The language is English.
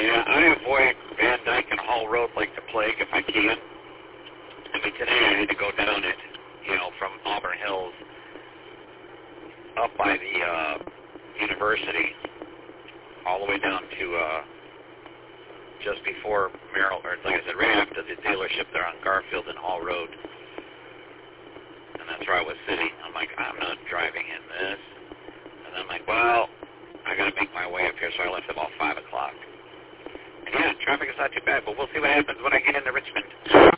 Yeah, I avoid Van Dyke and Hall Road like the plague if I can. I mean, today I had to go down it, from Auburn Hills up by the university, all the way down to just before Merrill, or like I said, right after the dealership there on Garfield and Hall Road. And that's where I was sitting. I'm like, I'm not driving in this. And I'm like, well, I got to make my way up here, so I left about 5 o'clock. And yeah, traffic is not too bad, but we'll see what happens when I get into Richmond.